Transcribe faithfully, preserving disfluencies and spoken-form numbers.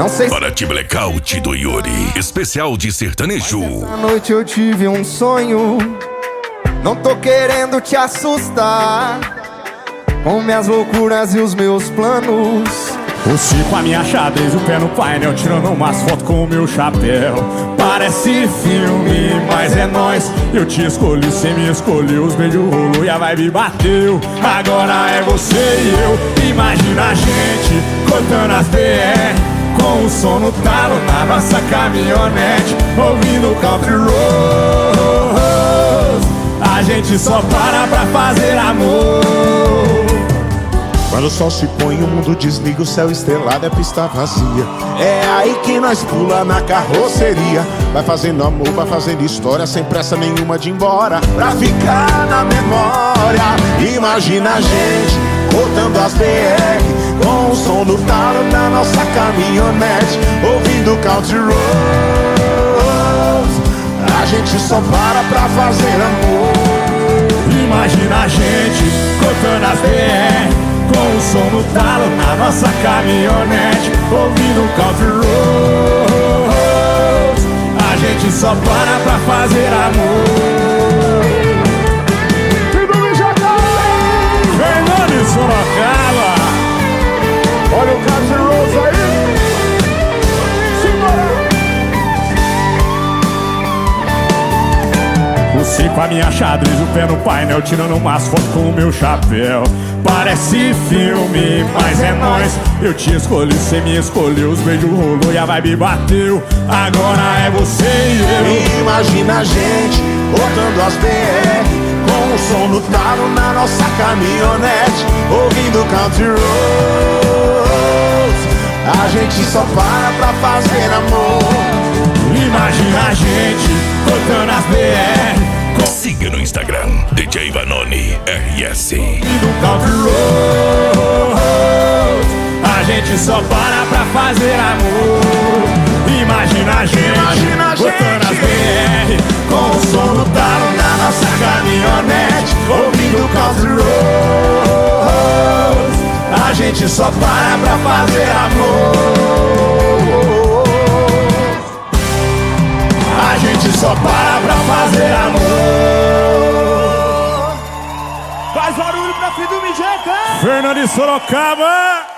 Não sei se... Para de blackout do Yuri, especial de sertanejo. Mas essa noite eu tive um sonho. Não tô querendo te assustar com minhas loucuras e os meus planos. Você com a minha xadrez, o pé no painel, tirando umas fotos com o meu chapéu. Parece filme, mas é nóis. Eu te escolhi, cê me escolheu. Os beijos rolou e a vibe bateu. Agora é você e eu. Imagina a gente cortando as B R, com o som no talo na nossa caminhonete, ouvindo country roads. A gente só para pra fazer amor. Quando o sol se põe, o mundo desliga, o céu estrelado, é pista vazia. É aí que nós pula na carroceria. Vai fazendo amor, vai fazendo história, sem pressa nenhuma de ir embora, pra ficar na memória. Imagina a gente cortando as B R, com o som do talo na nossa caminhonete, ouvindo country roads. A gente só para pra fazer amor. Imagina a gente cortando as B R, com o som no talo na nossa caminhonete, ouvindo country roads. A gente só para pra fazer amor. Fernando de Sorocaba, Olha o country roads aí. você com a minha xadrez, o pé no painel, tirando umas fotos com o meu chapéu. Parece filme, mas é nóis. Eu te escolhi, cê me escolheu. Os beijos rolou e a vibe bateu. Agora é você e eu. Imagina a gente botando as B R, com o som no talo na nossa caminhonete, ouvindo country roads. A gente só para pra fazer amor. Imagina a gente cortando as B R. Siga no Instagram, D J Vanoni R S. Do country roads. A gente só para pra fazer amor. Imagina a gente, Imagina a botando as gente. B R, com o som do talo na nossa caminhonete, ouvindo country roads. A gente só para pra fazer amor. A gente só para pra fazer amor. Faz barulho pra filho do Mijeca! Fernando de Sorocaba.